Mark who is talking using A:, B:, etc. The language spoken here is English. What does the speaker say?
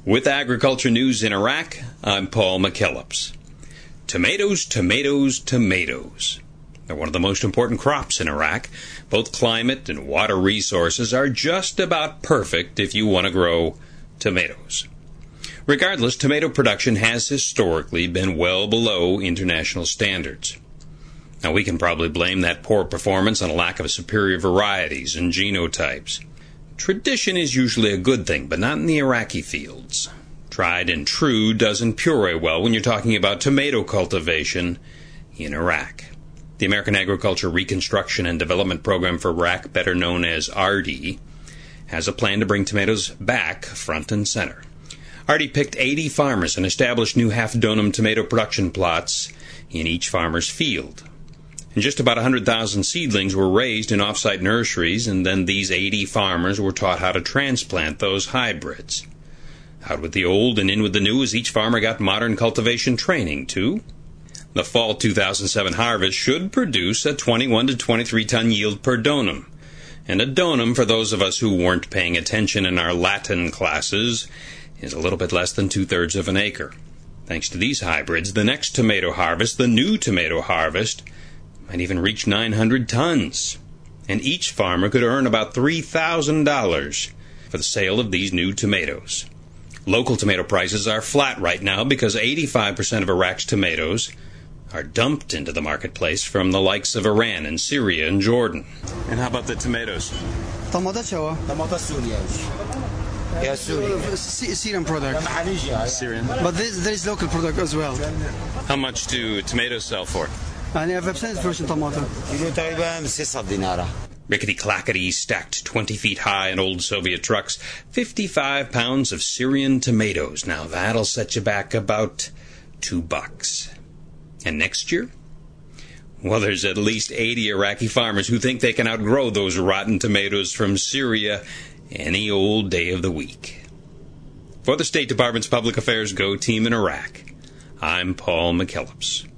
A: With agriculture news in Iraq, I'm Paul McKellips. Tomatoes, tomatoes, tomatoes. They're one of the most important crops in Iraq. Both climate and water resources are just about perfect if you want to grow tomatoes. Regardless, tomato production has historically been well below international standards. Now, we can probably blame that poor performance on a lack of superior varieties and genotypes. Tradition is usually a good thing, but not in the Iraqi fields. Tried and true doesn't puree well when you're talking about tomato cultivation in Iraq. The American Agriculture Reconstruction and Development Program for Iraq, better known as ARDI, has a plan to bring tomatoes back front and center. ARDI picked 80 farmers and established new half-dönum tomato production plots in each farmer's field. And just about 100,000 seedlings were raised in off-site nurseries, and then these 80 farmers were taught how to transplant those hybrids. Out with the old and in with the new, as each farmer got modern cultivation training, too. The fall 2007 harvest should produce a 21 to 23 ton yield per donum. And a donum, for those of us who weren't paying attention in our Latin classes, is a little bit less than 2/3 of an acre. Thanks to these hybrids, the next tomato harvest, the new tomato harvest, might even reach 900 tons. And each farmer could earn about $3,000 for the sale of these new tomatoes. Local tomato prices are flat right now because 85% of Iraq's tomatoes are dumped into the marketplace from the likes of Iran and Syria and Jordan. And how about the tomatoes?
B: Syrian product.
A: Syrian.
B: But there is local product as well.
A: How much do tomatoes sell for? Rickety-clackety, stacked 20 feet high in old Soviet trucks, 55 pounds of Syrian tomatoes. Now that'll set you back about $2. And next year? Well, there's at least 80 Iraqi farmers who think they can outgrow those rotten tomatoes from Syria any old day of the week. For the State Department's Public Affairs Go team in Iraq, I'm Paul McKellips.